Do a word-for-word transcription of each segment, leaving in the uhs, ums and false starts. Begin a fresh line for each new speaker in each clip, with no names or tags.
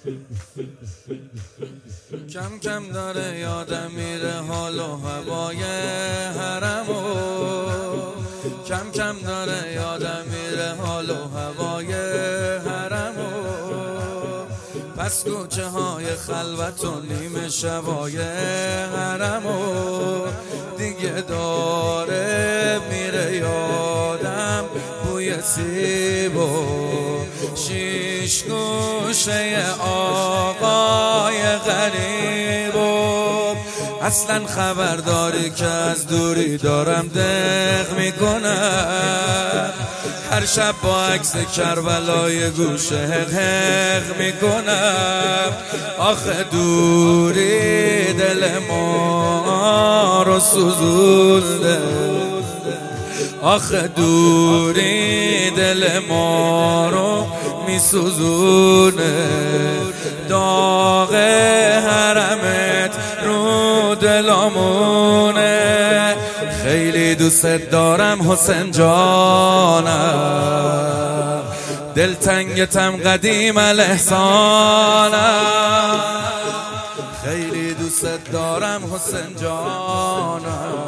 کم کم داره یادم میره حال و هوای حرمو، کم کم داره یادم میره حال و هوای حرمو. پس کوچه های خلوت و نیمه شبای حرمو دیگه داره میره یادم بوی سیب و شیش گوشه آقای غریب و اصلا خبرداری که از دوری دارم دق میکنم. هر شب با عکس کربلای گوشه حق حق میکنم. آخه دوری دل ما رو سوزونده، آخه دوری دل ما رو میسوزونه. داغ حرمت رو دلامونه. خیلی دوست دارم حسین جانم، دلتنگتم قدیم الاحسانم. خیلی دوست دارم حسین جانم،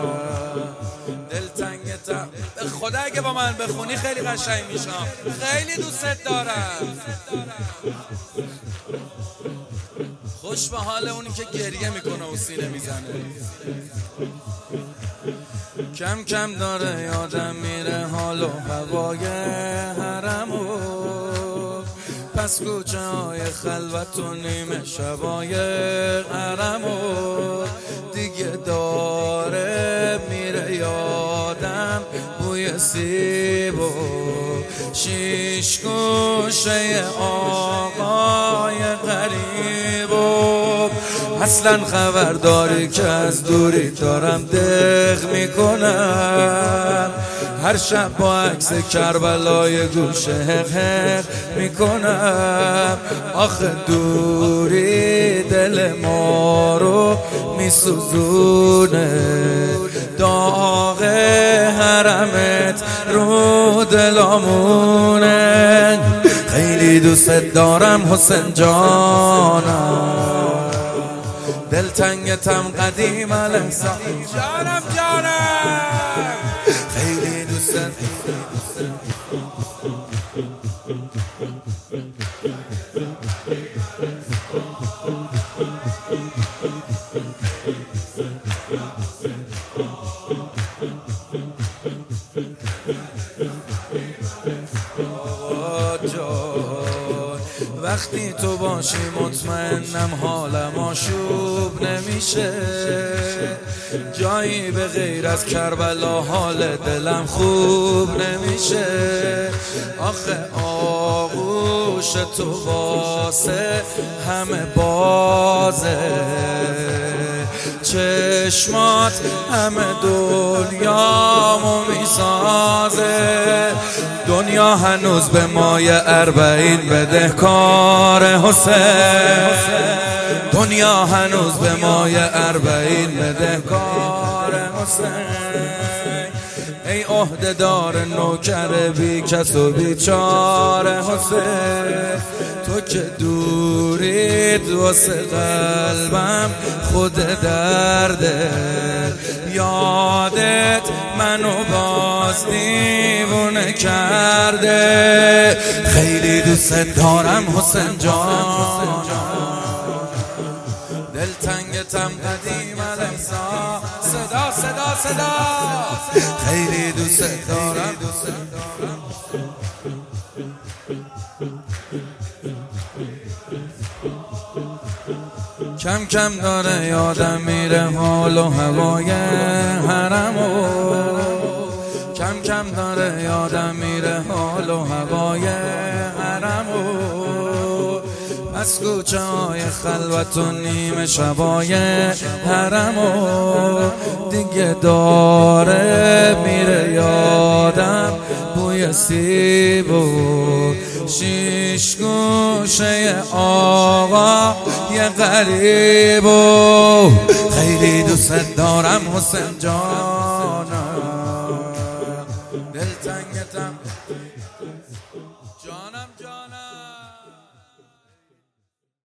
دلتنگتم. به خدا اگه با من بخونی خیلی قشنگ میشم. خیلی دوست دارم. خوش به حال اونی که گریه میکنه و سینه میزنه. کم کم داره یادم میره حال و هوای حرمو. پس کوچه های خلوت و نیمه شبای حرمو دیگه داره میره یادم بوی سیب و شیش گوشه آقای غریب و اصلا خبرداری که از دوری دارم دق میکنم. هر شب با عکس کربلای گوشه حق حق میکنم. آخه دوری دل ما رو میسوزونه. داغ حرمت رو دلامونه. خیلی دوست دارم حسین جانم، دلتنگتم قدیم الاحسان. جانم جانم خیلی دوست دارم. وقتی تو باشی مطمئنم حالم آشوب نمیشه. جایی به غیر از کربلا حال دلم خوب نمیشه. آخه آغوش تو واسه همه بازه، چشمات همه دنیامو میسازه. دنیا هنوز به مای اربعین بدهکار حسین. دنیا هنوز به مای اربعین بدهکار حسین. ای عهده‌دار نوکر بی کس و بیچاره حسین. تو که دورید واسه قلبم خود درده. یادت منو باز دیوونه کرده. خیلی دوست دارم حسین جان، دلتنگتم قدیم الاحسان. صدا صدا صدا خیلی دوست دارم. کم کم داره یادم میره حال و هوای حرمو. کم کم داره یادم میره حال و هوای حرمو. از کوچه های خلوت و نیمه شبای حرمو دیگه داره میره یادم بوی سیب و شیش گوشه آقا یه غریب و خیلی دوست دارم حسین جانم،